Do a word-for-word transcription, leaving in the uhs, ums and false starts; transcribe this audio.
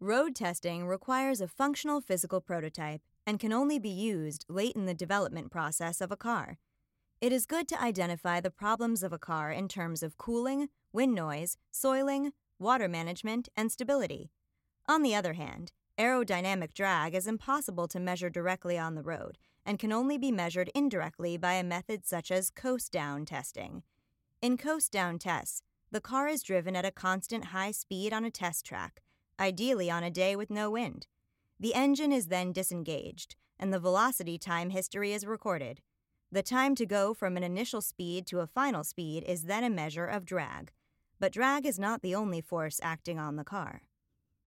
Road testing requires a functional physical prototype and can only be used late in the development process of a car. It is good to identify the problems of a car in terms of cooling, wind noise, soiling, water management, and stability. On the other hand, aerodynamic drag is impossible to measure directly on the road and can only be measured indirectly by a method such as coast-down testing. In coast-down tests, the car is driven at a constant high speed on a test track, ideally on a day with no wind. The engine is then disengaged, and the velocity time history is recorded. The time to go from an initial speed to a final speed is then a measure of drag. But drag is not the only force acting on the car.